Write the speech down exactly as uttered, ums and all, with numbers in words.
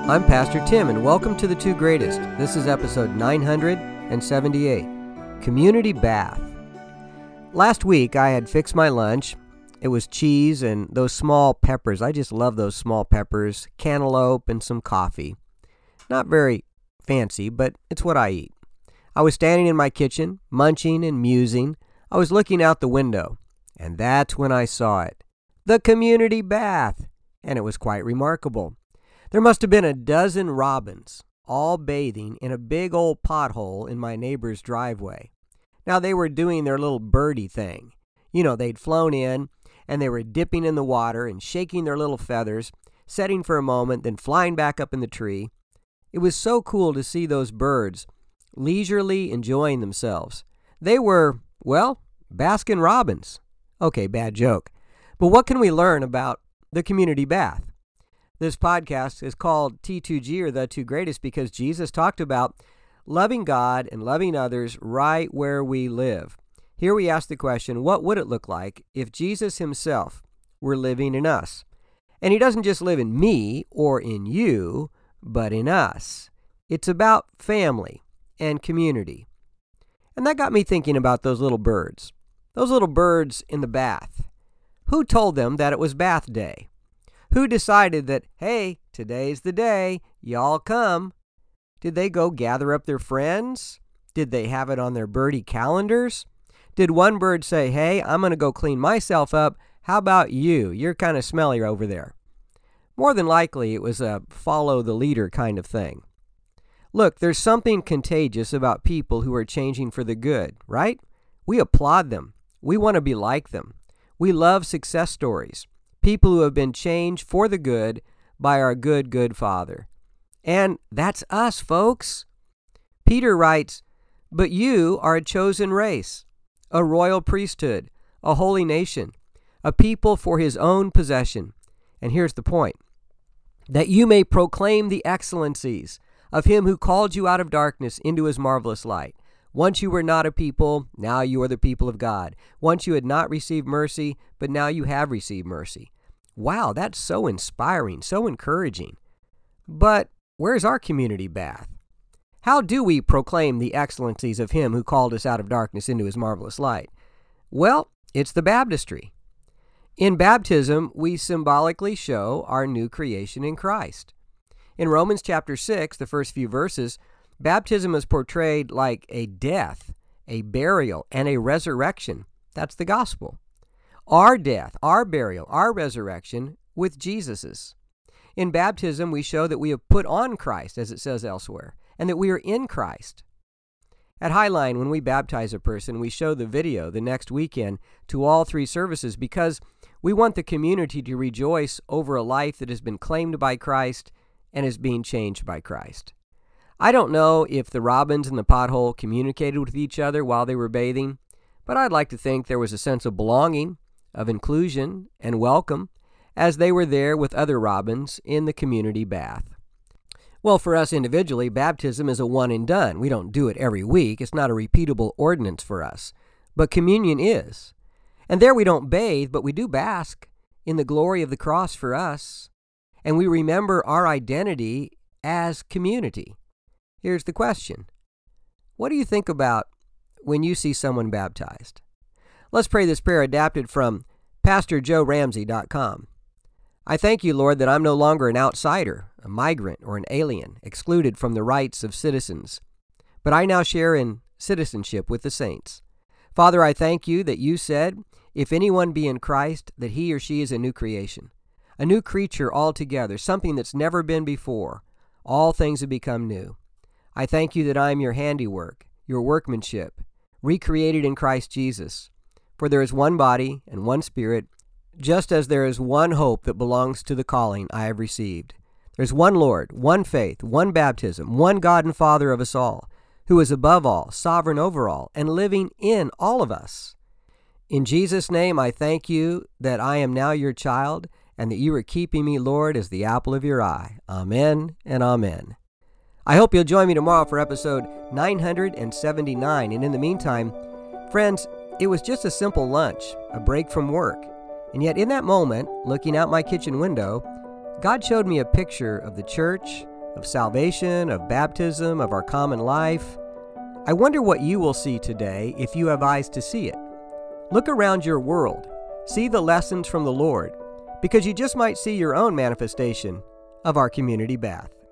I'm Pastor Tim, and welcome to The Two Greatest. This is episode nine hundred seventy-eight, Community Bath. Last week, I had fixed my lunch. It was cheese and those small peppers. I just love those small peppers, cantaloupe, and some coffee. Not very fancy, but it's what I eat. I was standing in my kitchen, munching and musing. I was looking out the window, and that's when I saw it. The community bath, and it was quite remarkable. There must have been a dozen robins, all bathing in a big old pothole in my neighbor's driveway. Now, they were doing their little birdie thing. You know, they'd flown in, and they were dipping in the water and shaking their little feathers, setting for a moment, then flying back up in the tree. It was so cool to see those birds leisurely enjoying themselves. They were, well, Baskin Robbins. Okay, bad joke. But what can we learn about the community bath? This podcast is called T two G, or The Two Greatest, because Jesus talked about loving God and loving others right where we live. Here we ask the question, what would it look like if Jesus himself were living in us? And he doesn't just live in me or in you, but in us. It's about family and community. And that got me thinking about those little birds. Those little birds in the bath. Who told them that it was bath day? Who decided that, hey, today's the day, y'all come? Did they go gather up their friends? Did they have it on their birdie calendars? Did one bird say, hey, I'm going to go clean myself up. How about you? You're kind of smelly over there. More than likely, it was a follow the leader kind of thing. Look, there's something contagious about people who are changing for the good, right? We applaud them. We want to be like them. We love success stories. People who have been changed for the good by our good, good Father. And that's us, folks. Peter writes, but you are a chosen race, a royal priesthood, a holy nation, a people for his own possession. And here's the point, that you may proclaim the excellencies of him who called you out of darkness into his marvelous light. Once you were not a people, now you are the people of God. Once you had not received mercy, but now you have received mercy. Wow, that's so inspiring, so encouraging. But where's our community bath? How do we proclaim the excellencies of him who called us out of darkness into his marvelous light? Well, it's the baptistry. In baptism, we symbolically show our new creation in Christ. In Romans chapter six, the first few verses, baptism is portrayed like a death, a burial, and a resurrection. That's the gospel. Our death, our burial, our resurrection with Jesus's. In baptism, we show that we have put on Christ, as it says elsewhere, and that we are in Christ. At Highline, when we baptize a person, we show the video the next weekend to all three services because we want the community to rejoice over a life that has been claimed by Christ and is being changed by Christ. I don't know if the robins in the pothole communicated with each other while they were bathing, but I'd like to think there was a sense of belonging, of inclusion, and welcome as they were there with other robins in the community bath. Well, for us individually, baptism is a one and done. We don't do it every week. It's not a repeatable ordinance for us. But communion is. And there we don't bathe, but we do bask in the glory of the cross for us. And we remember our identity as community. Here's the question. What do you think about when you see someone baptized? Let's pray this prayer adapted from Pastor Joe Ramsey dot com. I thank you, Lord, that I'm no longer an outsider, a migrant, or an alien, excluded from the rights of citizens, but I now share in citizenship with the saints. Father, I thank you that you said, if anyone be in Christ, that he or she is a new creation, a new creature altogether, something that's never been before. All things have become new. I thank you that I am your handiwork, your workmanship, recreated in Christ Jesus. For there is one body and one Spirit, just as there is one hope that belongs to the calling I have received. There's one Lord, one faith, one baptism, one God and Father of us all, who is above all, sovereign over all, and living in all of us. In Jesus' name, I thank you that I am now your child, and that you are keeping me, Lord, as the apple of your eye. Amen and amen. I hope you'll join me tomorrow for episode nine hundred seventy-nine. And in the meantime, friends, it was just a simple lunch, a break from work. And yet in that moment, looking out my kitchen window, God showed me a picture of the church, of salvation, of baptism, of our common life. I wonder what you will see today if you have eyes to see it. Look around your world. See the lessons from the Lord, because you just might see your own manifestation of our community bath.